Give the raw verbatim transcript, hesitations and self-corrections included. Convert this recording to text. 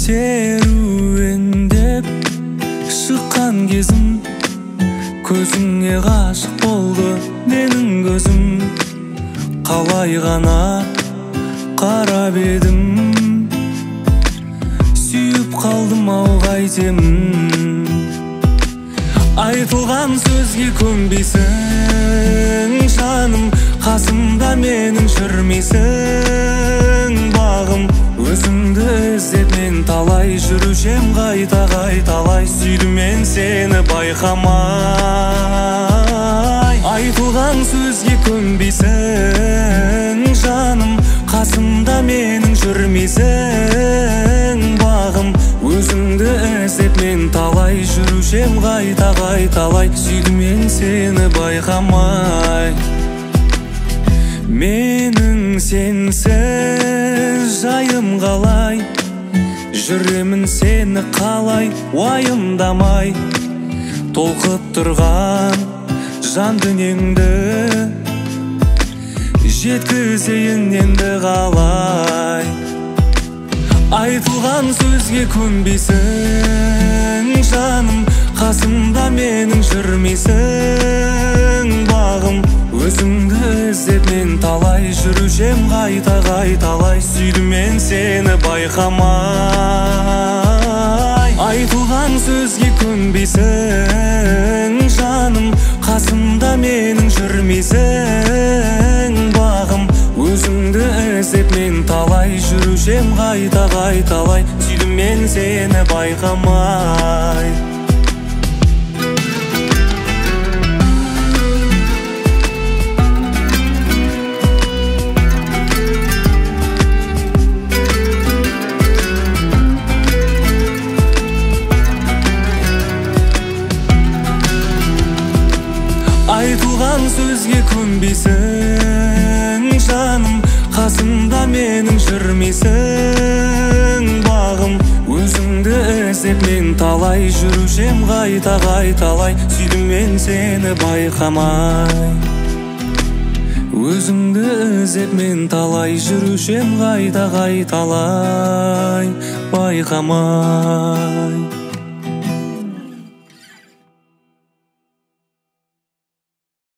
серуендеп шыққан кезім, көзіңе ғашық болды менің көзім. Қалай ғана қарап едім, сүйіп қалдым ау қайтемін. Айтылған сөзге көнбейсің жаным, қасымда менің жүрмейсің бағым. Өзіңді іздеп мен талай жүрушем, қайта қайталай сүйдім мен сені байқамай. Айтылған сөзге көнбейсің жаным, қасымда менің жүрмейсің бағым. Өзіңді іздеп мен талай жүрушем, қайта қайталай сүйдім мен сені байқамай. Менің сенсіз жайым қалай, жүремін сені қалай уайымдамай. Толқып тұрған жан дүниеңді жеткізейін енді қалай. Айтылған сөзге көнбейсің жаным, қасымда менің жүрмейсің бағым. Өзіңді іздеп мен талай жүрушем, қайта қайталай сүйдім мен сені байқамай. Айтылған сөзге көнбейсің жаным, қасымда менің жүрмейсің бағым. Өзіңді іздеп мен талай жүрушем, қайта қайталай сүйдім мен сені байқамай. Айтылған сөзге көнбейсің жаным, қасымда менің жүрмейсің бағым. Өзіңді іздеп мен талай жүрушем, қайта қайталай сүйдім мен сені байқамай. Өзіңді іздеп мен талай жүрушем, қайта қайталай байқамай.